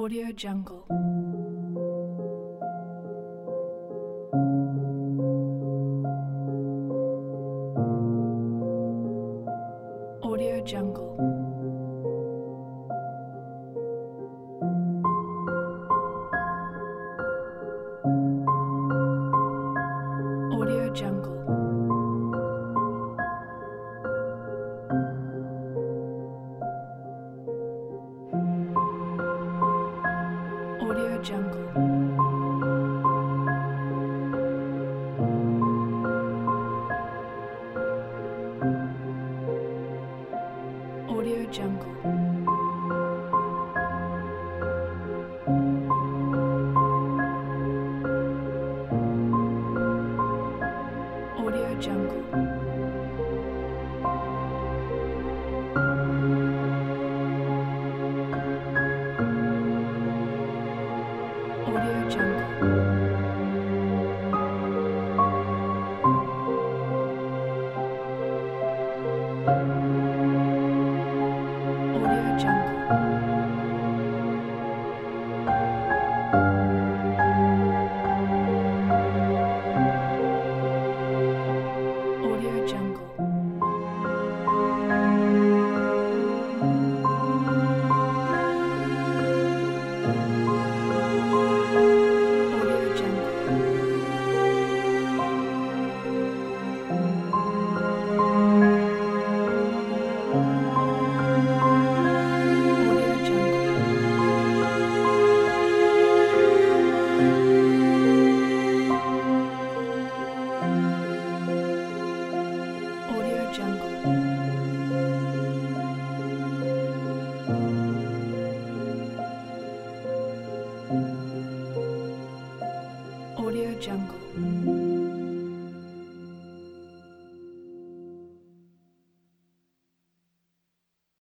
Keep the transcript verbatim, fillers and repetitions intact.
Audio Jungle. Audio Jungle. Audio Jungle. Audio Jungle. Audio Jungle. Audio Jungle. Audio Jungle. Audio Jungle. Audio Jungle. Audio Jungle. Audio Jungle.